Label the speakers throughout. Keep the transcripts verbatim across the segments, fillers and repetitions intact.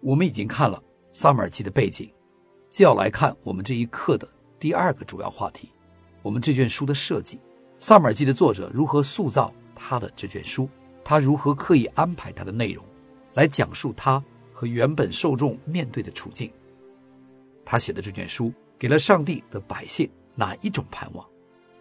Speaker 1: 我们已经看了撒母耳记的背景，就要来看我们这一课的第二个主要话题，我们这卷书的设计。撒母耳记的作者如何塑造他的这卷书，他如何刻意安排他的内容，来讲述他和原本受众面对的处境。他写的这卷书给了上帝的百姓哪一种盼望？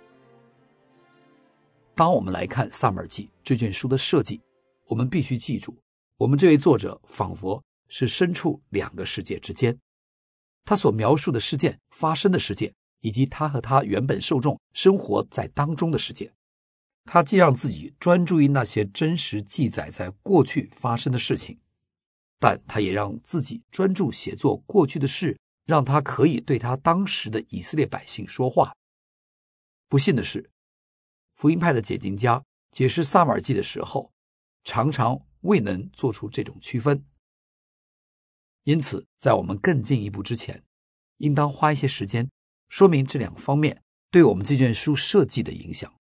Speaker 1: 当我们来看撒母耳记这卷书的设计，我们必须记住，我们这位作者仿佛是身处两个世界之间，他所描述的事件发生的世界，以及他和他原本受众生活在当中的世界。他既让自己专注于那些真实记载在过去发生的事情，但他也让自己专注写作过去的事，让他可以对他当时的以色列百姓说话。不幸的是，福音派的解经家解释撒母耳记的时候，常常未能做出这种区分。因此，在我们更进一步之前，应当花一些时间说明这两方面对我们这卷书设计的影响。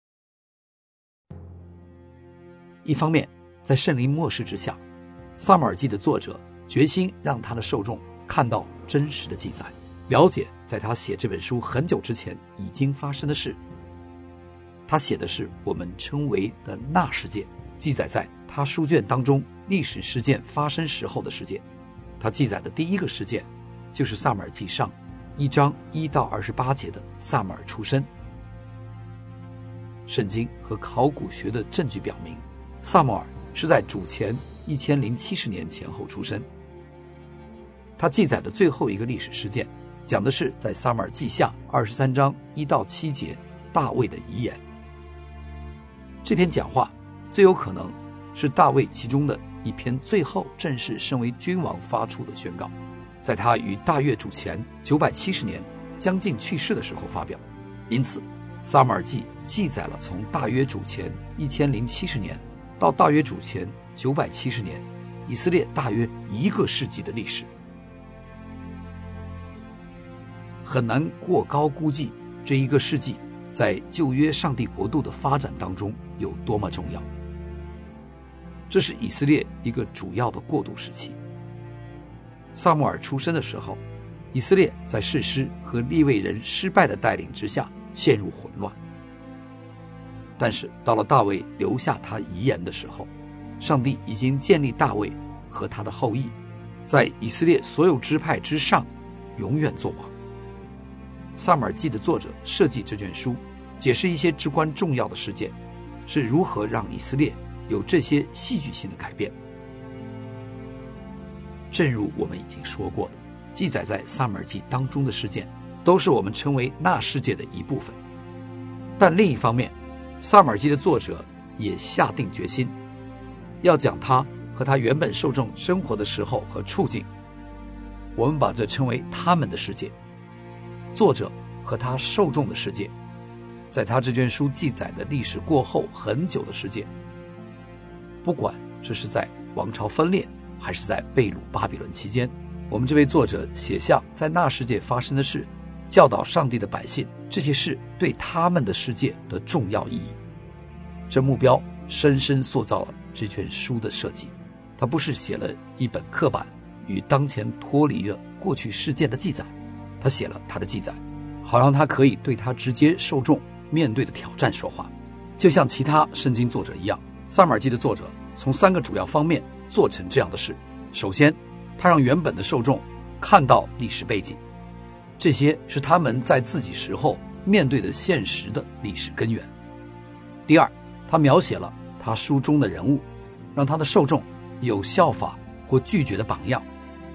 Speaker 1: 一方面，在圣灵默示之下，撒母耳记的作者决心让他的受众看到真实的记载，了解在他写这本书很久之前已经发生的事。他写的是我们称为的那世界，记载在他书卷当中历史事件发生时候的事件。他记载的第一个事件就是撒母耳记上一章一到二十八节的撒母耳出生。圣经和考古学的证据表明，撒母耳是在主前一千零七十年前后出生。他记载的最后一个历史事件，讲的是在撒母耳记下二十三章一到七节大卫的遗言。这篇讲话最有可能是大卫其中的一篇最后正式身为君王发出的宣告，在他于大约主前九百七十年将近去世的时候发表。因此撒母耳记记载了从大约主前一千零七十年到大约主前九百七十年，以色列大约一个世纪的历史。很难过高估计这一个世纪在旧约上帝国度的发展当中有多么重要。这是以色列一个主要的过渡时期。撒母耳出生的时候，以色列在士师和利未人失败的带领之下陷入混乱。但是到了大卫留下他遗言的时候，上帝已经建立大卫和他的后裔在以色列所有支派之上永远作王。撒母耳记的作者设计这卷书，解释一些至关重要的事件，是如何让以色列有这些戏剧性的改变。正如我们已经说过的，记载在撒母耳记当中的事件都是我们称为那世界的一部分。但另一方面，撒母耳记的作者也下定决心要讲他和他原本受众生活的时候和处境，我们把这称为他们的世界。作者和他受众的世界，在他这卷书记载的历史过后很久的世界，不管这是在王朝分裂还是在被掳巴比伦期间，我们这位作者写下在那世界发生的事，教导上帝的百姓这些事对他们的世界的重要意义。这目标深深塑造了这卷书的设计。他不是写了一本刻板与当前脱离了过去事件的记载，他写了他的记载，好让他可以对他直接受众面对的挑战说话。就像其他圣经作者一样，撒母耳记的作者从三个主要方面做成这样的事。首先，他让原本的受众看到历史背景，这些是他们在自己时候面对的现实的历史根源。第二，他描写了他书中的人物，让他的受众有效法或拒绝的榜样。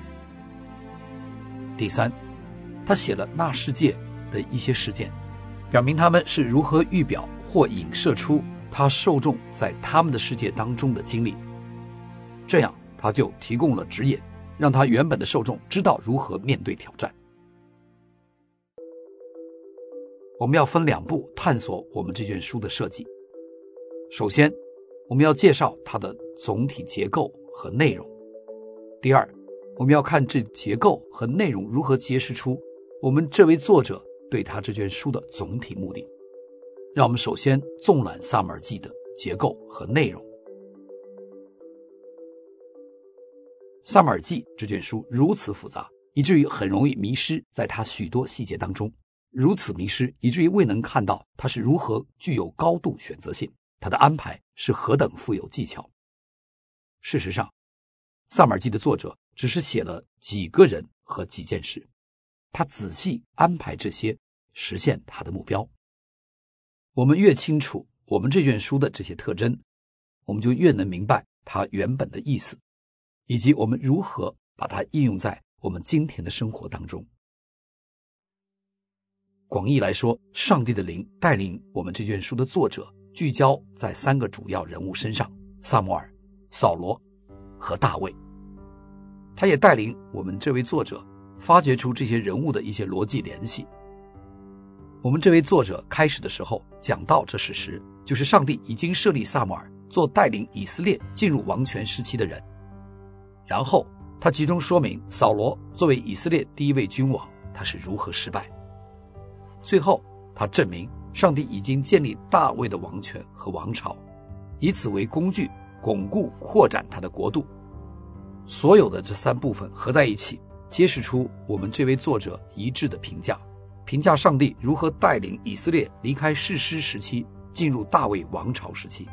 Speaker 1: 第三，他写了那世界的一些事件，表明他们是如何预表或影射出他受众在他们的世界当中的经历。这样他就提供了指引，让他原本的受众知道如何面对挑战。我们要分两步探索我们这卷书的设计。首先，我们要介绍它的总体结构和内容。第二，我们要看这结构和内容如何揭示出我们这位作者对他这卷书的总体目的。让我们首先纵览撒母耳记的结构和内容。 撒母耳记这卷书如此复杂，以至于很容易迷失在它许多细节当中，如此迷失以至于未能看到它是如何具有高度选择性，它的安排是何等富有技巧。事实上，撒母耳记的作者只是写了几个人和几件事，他仔细安排这些，实现他的目标。我们越清楚我们这卷书的这些特征，我们就越能明白它原本的意思，以及我们如何把它应用在我们今天的生活当中。广义来说，上帝的灵带领我们这卷书的作者聚焦在三个主要人物身上：撒母耳、扫罗和大卫。他也带领我们这位作者发掘出这些人物的一些逻辑联系。我们这位作者开始的时候讲到这事实，就是上帝已经设立撒母耳做带领以色列进入王权时期的人。然后他集中说明扫罗作为以色列第一位君王，他是如何失败。最后他证明上帝已经建立大卫的王权和王朝，以此为工具巩固扩展他的国度。所有的这三部分合在一起，揭示出我们这位作者一致的评价，评价上帝如何带领以色列离开士师时期进入大卫王朝时期。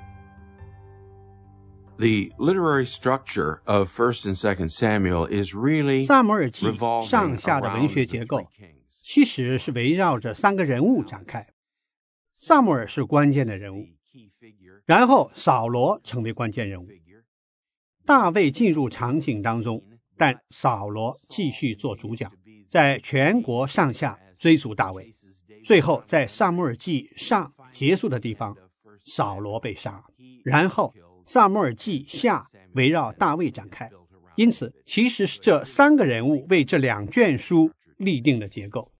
Speaker 2: The literary structure of First and Second Samuel is really
Speaker 3: 撒母耳记上下的文学结构其实是围绕着三个人物展开。撒母耳是关键的人物，然后扫罗成为关键人物，大卫进入场景当中，但扫罗继续做主角，在全国上下追逐大卫。最后在撒母耳记上结束的地方，扫罗被杀，然后撒母耳记下围绕大卫展开。因此其实是这三个人物为这两卷书立定了结构。